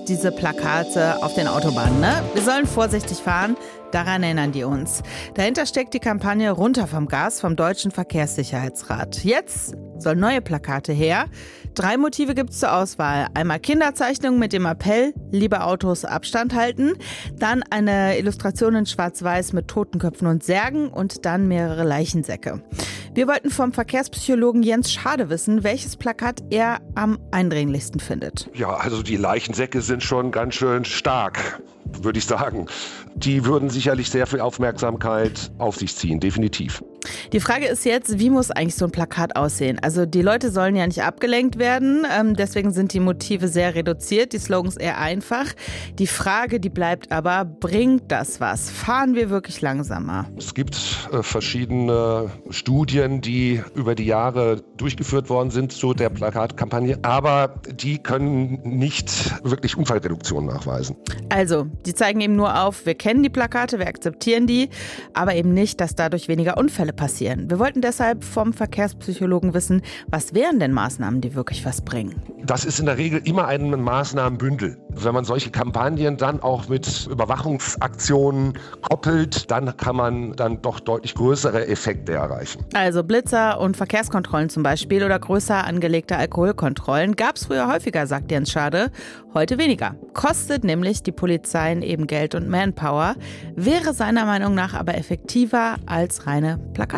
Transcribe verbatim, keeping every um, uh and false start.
diese Plakate auf den Autobahnen, ne? Wir sollen vorsichtig fahren, daran erinnern die uns. Dahinter steckt die Kampagne Runter vom Gas vom Deutschen Verkehrssicherheitsrat. Jetzt sollen neue Plakate her. Drei Motive gibt es zur Auswahl. Einmal Kinderzeichnungen mit dem Appell, liebe Autos, Abstand halten. Dann eine Illustration in Schwarz-Weiß mit Totenköpfen und Särgen und dann mehrere Leichensäcke. Wir wollten vom Verkehrspsychologen Jens Schade wissen, welches Plakat er am eindringlichsten findet. Ja, also die Leichensäcke sind schon ganz schön stark, würde ich sagen. Die würden sicherlich sehr viel Aufmerksamkeit auf sich ziehen, definitiv. Die Frage ist jetzt, wie muss eigentlich so ein Plakat aussehen? Also die Leute sollen ja nicht abgelenkt werden, ähm, deswegen sind die Motive sehr reduziert, die Slogans eher einfach. Die Frage, die bleibt aber, bringt das was? Fahren wir wirklich langsamer? Es gibt äh, verschiedene Studien, die über die Jahre durchgeführt worden sind zu der Plakatkampagne, aber die können nicht wirklich Unfallreduktion nachweisen. Also, die zeigen eben nur auf, wir kennen die Plakate, wir akzeptieren die, aber eben nicht, dass dadurch weniger Unfälle passieren. Wir wollten deshalb vom Verkehrspsychologen wissen, was wären denn Maßnahmen, die wirklich was bringen? Das ist in der Regel immer ein Maßnahmenbündel. Wenn man solche Kampagnen dann auch mit Überwachungsaktionen koppelt, dann kann man dann doch deutlich größere Effekte erreichen. Also Blitzer und Verkehrskontrollen zum Beispiel oder größer angelegte Alkoholkontrollen gab es früher häufiger, sagt Jens Schade, heute weniger. Kostet nämlich die Polizeien eben Geld und Manpower, wäre seiner Meinung nach aber effektiver als reine Plakate.